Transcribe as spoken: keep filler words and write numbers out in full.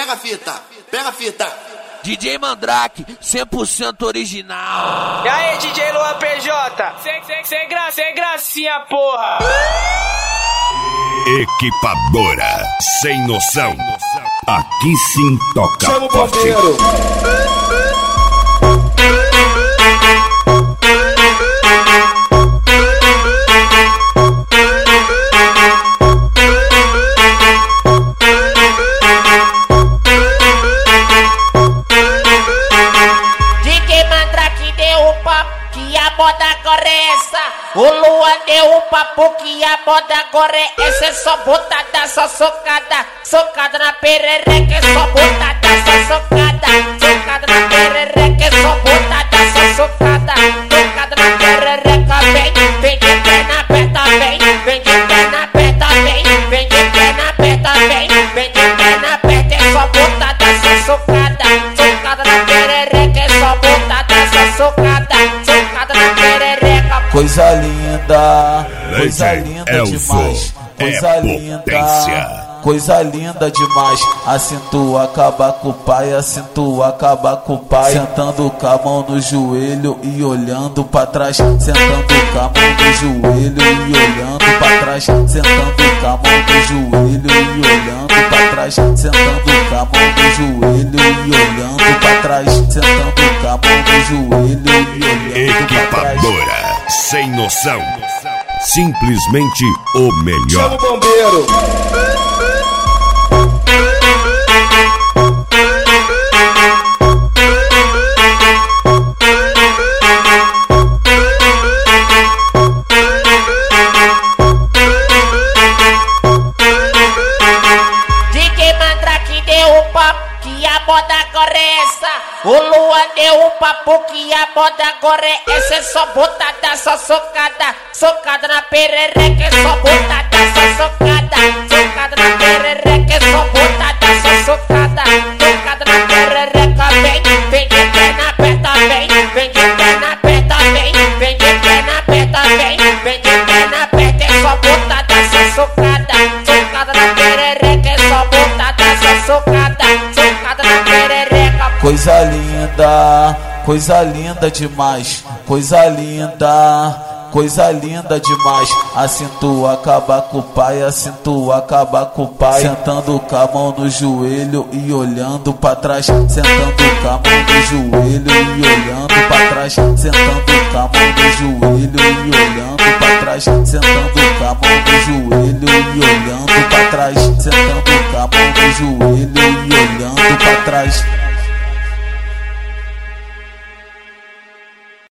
Pega a fita, pega a fita. D J Mandrake, cem por cento original. E aí, D J Luan P J? Sem, sem, sem, gra, sem gracinha, porra. Equipadora sem noção. Aqui sim toca. Chama o bombeiro. Moda agora é essa, o Luan deu o papo que a moda agora é essa. É só botada, só socada, socada na perereca. É só botada, só socada, socada na perereca. É só botada, só socada, socada na perereca. Vem, vem de perna aberta, vem, vem de perna aberta, vem, vem de perna aberta, vem, vem de perna aberta. É só botada, só socada, socada na perereca. É só botada, só socada, socada na perereca. Coisa linda, coisa Laser linda Elzo demais, coisa é linda, potência. coisa linda demais. Assim tu acaba com o pai, assim tu acaba com o pai. Sentando com a mão no joelho e olhando pra trás. Sentando com a mão no joelho e olhando pra trás. Sentando com a mão no joelho e olhando pra trás. Sentando com a mão no joelho e olhando pra trás. Sentando com a mão no joelho e olhando pra trás. Equipadora sem noção. Simplesmente o melhor. Chama o bombeiro. D J Mandrake deu o papo que a moda agora é essa. O Luan deu o papo que a moda agora é essa. É só botada, só socada, socada na perereca. É só botada, só socada, socada na perereca. É só botada, só socada, socada na perereca. Vem, vem de perna aberta, vem, vem de perna aberta, vem, vem de perna aberta, vem, vem de perna aberta. É só botada, só socada, socada na perereca. É só botada, só socada, socada na perereca. Coisa linda, coisa linda demais, coisa linda, coisa linda demais. Assim tu acaba com o pai, assim tu acaba com o pai. Sentando com a mão no joelho e olhando pra trás. Sentando com a mão no joelho e olhando pra trás. Sentando com a mão no joelho e olhando pra trás. Sentando com a mão no joelho e olhando pra trás. Sentando com a mão no joelho e olhando pra trás.